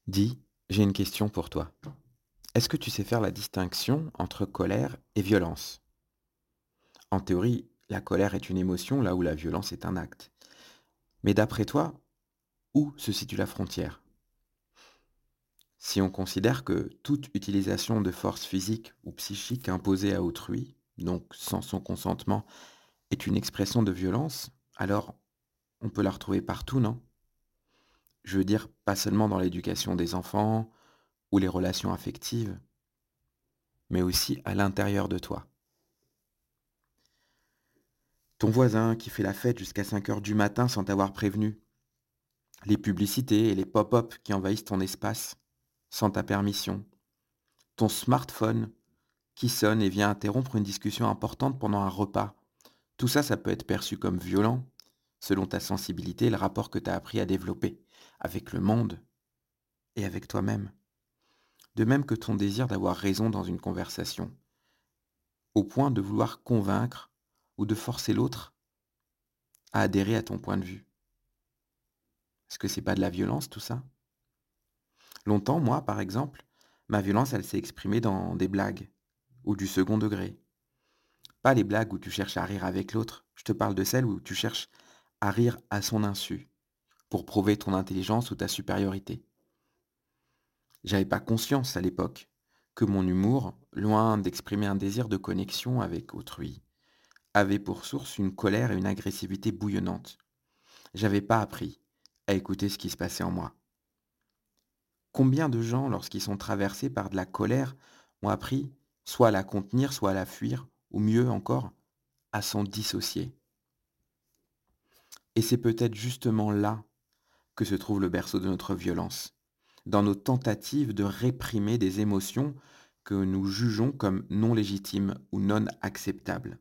Dis, j'ai une question pour toi. Est-ce que tu sais faire la distinction entre colère et violence? En théorie, la colère est une émotion là où la violence est un acte. Mais d'après toi, où se situe la frontière? Si on considère que toute utilisation de force physique ou psychique imposée à autrui, donc sans son consentement, est une expression de violence, alors on peut la retrouver partout, non? Je veux dire, pas seulement dans l'éducation des enfants ou les relations affectives, mais aussi à l'intérieur de toi. Ton voisin qui fait la fête jusqu'à 5 heures du matin sans t'avoir prévenu. Les publicités et les pop-up qui envahissent ton espace sans ta permission. Ton smartphone qui sonne et vient interrompre une discussion importante pendant un repas. Tout ça, ça peut être perçu comme violent selon ta sensibilité et le rapport que tu as appris à développer avec le monde et avec toi-même. De même que ton désir d'avoir raison dans une conversation, au point de vouloir convaincre ou de forcer l'autre à adhérer à ton point de vue. Est-ce que c'est pas de la violence tout ça? Longtemps, moi, par exemple, ma violence, elle s'est exprimée dans des blagues ou du second degré. Pas les blagues où tu cherches à rire avec l'autre, je te parle de celles où tu cherches à rire à son insu, pour prouver ton intelligence ou ta supériorité. J'avais pas conscience à l'époque que mon humour, loin d'exprimer un désir de connexion avec autrui, avait pour source une colère et une agressivité bouillonnante. J'avais pas appris à écouter ce qui se passait en moi. Combien de gens, lorsqu'ils sont traversés par de la colère, ont appris soit à la contenir, soit à la fuir, ou mieux encore, à s'en dissocier. Et c'est peut-être justement là que se trouve le berceau de notre violence, dans nos tentatives de réprimer des émotions que nous jugeons comme non légitimes ou non acceptables.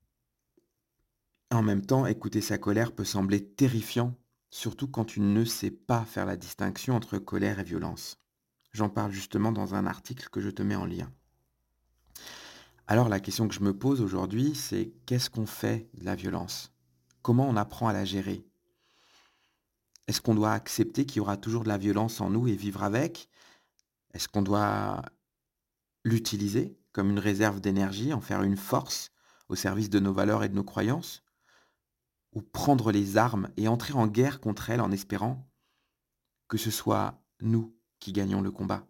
En même temps, écouter sa colère peut sembler terrifiant, surtout quand tu ne sais pas faire la distinction entre colère et violence. J'en parle justement dans un article que je te mets en lien. Alors la question que je me pose aujourd'hui, c'est qu'est-ce qu'on fait de la violence? Comment on apprend à la gérer? Est-ce qu'on doit accepter qu'il y aura toujours de la violence en nous et vivre avec? Est-ce qu'on doit l'utiliser comme une réserve d'énergie, en faire une force au service de nos valeurs et de nos croyances? Ou prendre les armes et entrer en guerre contre elles en espérant que ce soit nous qui gagnons le combat?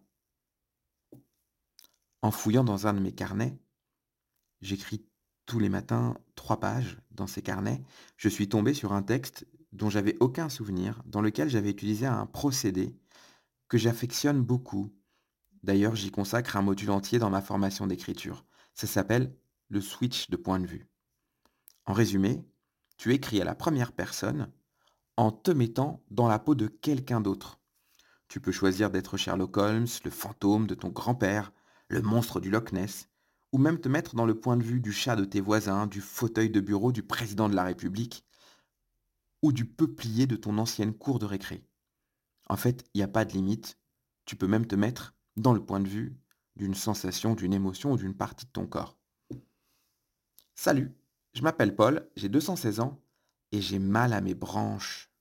En fouillant dans un de mes carnets, j'écris tous les matins 3 pages dans ces carnets. Je suis tombé sur un texte dont j'avais aucun souvenir, dans lequel j'avais utilisé un procédé que j'affectionne beaucoup. D'ailleurs, j'y consacre un module entier dans ma formation d'écriture. Ça s'appelle le switch de point de vue. En résumé, tu écris à la première personne en te mettant dans la peau de quelqu'un d'autre. Tu peux choisir d'être Sherlock Holmes, le fantôme de ton grand-père, le monstre du Loch Ness, ou même te mettre dans le point de vue du chat de tes voisins, du fauteuil de bureau du président de la République, ou du peuplier de ton ancienne cour de récré. En fait, il n'y a pas de limite. Tu peux même te mettre dans le point de vue d'une sensation, d'une émotion ou d'une partie de ton corps. Salut, je m'appelle Paul, j'ai 216 ans et j'ai mal à mes branches.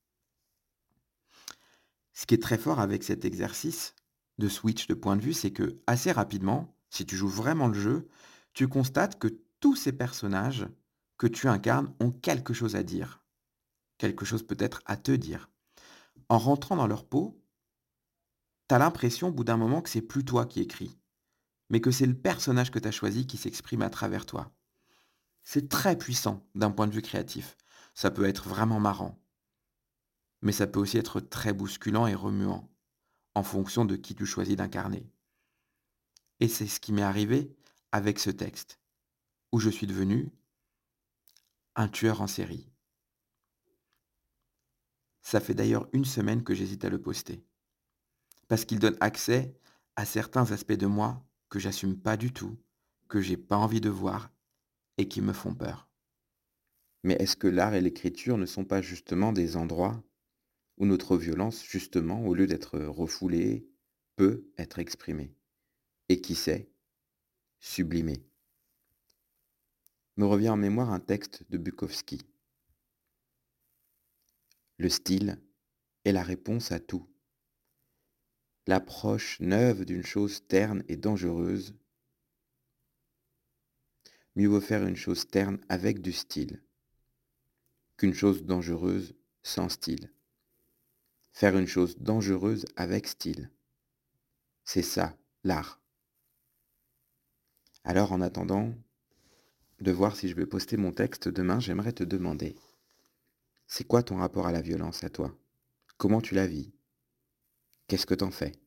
Ce qui est très fort avec cet exercice de switch de point de vue, c'est que assez rapidement, si tu joues vraiment le jeu, tu constates que tous ces personnages que tu incarnes ont quelque chose à dire, quelque chose peut-être à te dire. En rentrant dans leur peau, tu as l'impression au bout d'un moment que c'est plus toi qui écris, mais que c'est le personnage que tu as choisi qui s'exprime à travers toi. C'est très puissant d'un point de vue créatif. Ça peut être vraiment marrant, mais ça peut aussi être très bousculant et remuant, en fonction de qui tu choisis d'incarner. Et c'est ce qui m'est arrivé avec ce texte, où je suis devenu un tueur en série. Ça fait d'ailleurs une semaine que j'hésite à le poster, parce qu'il donne accès à certains aspects de moi que j'assume pas du tout, que j'ai pas envie de voir et qui me font peur. Mais est-ce que l'art et l'écriture ne sont pas justement des endroits où notre violence, justement, au lieu d'être refoulée, peut être exprimée? Et qui sait, sublimée? Me revient en mémoire un texte de Bukowski. Le style est la réponse à tout. l'approche neuve d'une chose terne et dangereuse, mieux vaut faire une chose terne avec du style qu'une chose dangereuse sans style. Faire une chose dangereuse avec style. C'est ça, l'art. Alors en attendant de voir si je vais poster mon texte demain, j'aimerais te demander, c'est quoi ton rapport à la violence à toi? Comment tu la vis? Qu'est-ce que t'en fais?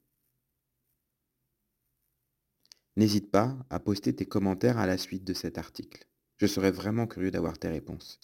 N'hésite pas à poster tes commentaires à la suite de cet article. Je serais vraiment curieux d'avoir tes réponses.